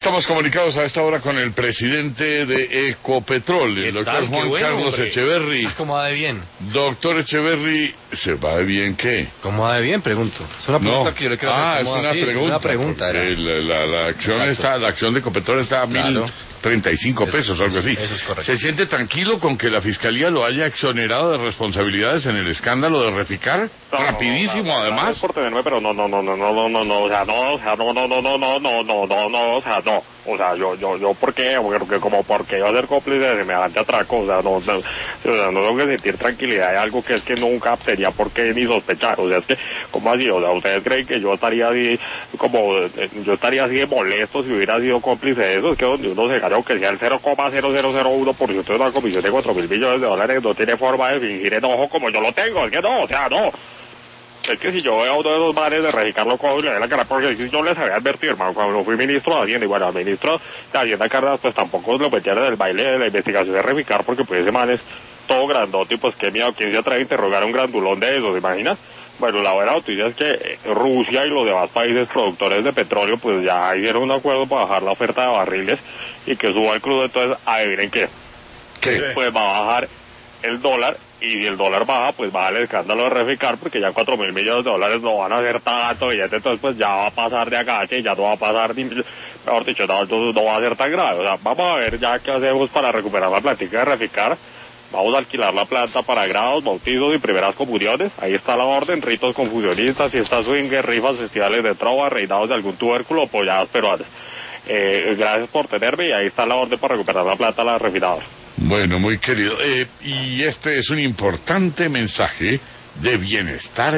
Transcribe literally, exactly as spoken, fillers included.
Estamos comunicados a esta hora con el presidente de Ecopetrol, el doctor Juan bueno, Carlos hombre. Echeverry. Ah, ¿cómo va de bien? Doctor Echeverry, ¿se va de bien qué? ¿Cómo va de bien? Pregunto. Es una pregunta No. que yo le quiero ah, hacer. es ¿Cómo una va? Sí, pregunta. Una pregunta. Era. La, la, la acción Exacto. está, la acción de Ecopetrol está a Claro. mil treinta y cinco Eso- pesos, algo eso- así. eso es correcto. ¿Se siente tranquilo con que la Fiscalía lo haya exonerado de responsabilidades en el escándalo de Reficar? No, Rapidísimo, no, no, no, además. no es por tenerme, pero no, no, no, no, no, no, no, no, o sea, no, o sea, no, no, no, no, no, no, no, no, no, o sea, no, o sea, yo, yo, yo, ¿por qué? Porque como, porque yo ser cómplice de semejante atraco, o sea, no, no, o sea, no tengo que sentir tranquilidad de algo que es que nunca tenía por qué ni sospechar, o sea, es que, ¿cómo así? O sea, ¿ustedes creen que yo estaría así, como, yo estaría así de molesto si hubiera sido cómplice de eso? Es que donde uno se gana, aunque sea el cero coma cero cero cero uno por ciento de una comisión de cuatro mil millones de dólares, no tiene forma de fingir enojo como yo lo tengo, es que no, o sea, no. Es que si yo veo a uno de esos manes de Reficar lo cojo y le doy la cara, porque yo les había advertido, hermano, cuando fui ministro de Hacienda, y bueno, al ministro de Hacienda Cárdenas, pues tampoco lo metieron en el baile de la investigación de Reficar, porque pues ese man es todo grandote, y pues qué miedo, ¿quién se atreve a interrogar a un grandulón de esos, imaginas? Bueno, la buena noticia es que eh, Rusia y los demás países productores de petróleo, pues ya hicieron un acuerdo para bajar la oferta de barriles y que suba el crudo, entonces, adivinen qué, ¿Qué? pues va a bajar el dólar, y si el dólar baja, pues baja el escándalo de Reficar, porque ya cuatro mil millones de dólares no van a ser tanto, y entonces pues ya va a pasar de agache, y ya no va a pasar, ni, mejor dicho, no, entonces no va a ser tan grave. O sea, vamos a ver ya qué hacemos para recuperar la plática de Reficar. Vamos a alquilar la planta para grados, bautizos y primeras comuniones. Ahí está la orden, ritos confusionistas, fiestas swinger, rifas, festivales de trova, reinados de algún tubérculo, polladas peruanas. Eh, gracias por tenerme, y ahí está la orden para recuperar la planta a la refinadora. Bueno, muy querido. Eh, y este es un importante mensaje de bienestar